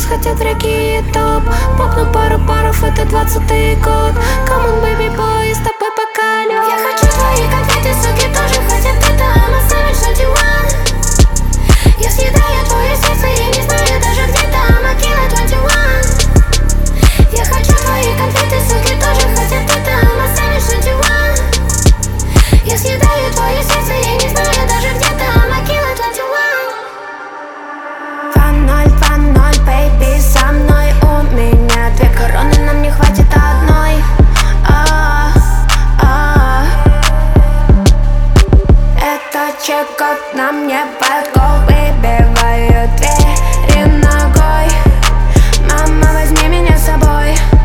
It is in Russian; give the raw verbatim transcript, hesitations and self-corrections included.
хотят дорогие топ. Попну пару паров, это двадцатый год. Come on, baby boy, я с тобой покалю. Я хочу твои конфеты, суки тоже хотят это. I'm a savage twenty one. Я съедаю твое сердце, я не знаю даже где то. I'm a killer twenty one. Я хочу твои конфеты, суки тоже хотят это. I'm a savage twenty one. Я съедаю твое сердце, я не знаю даже где то. I'm a killer twenty one. Два ноль, два ноль, baby, со мной. У меня две короны, нам не хватит одной. А, а. Это чек-код на мне под гол. Выбиваю двери ногой. Мама, возьми меня с собой.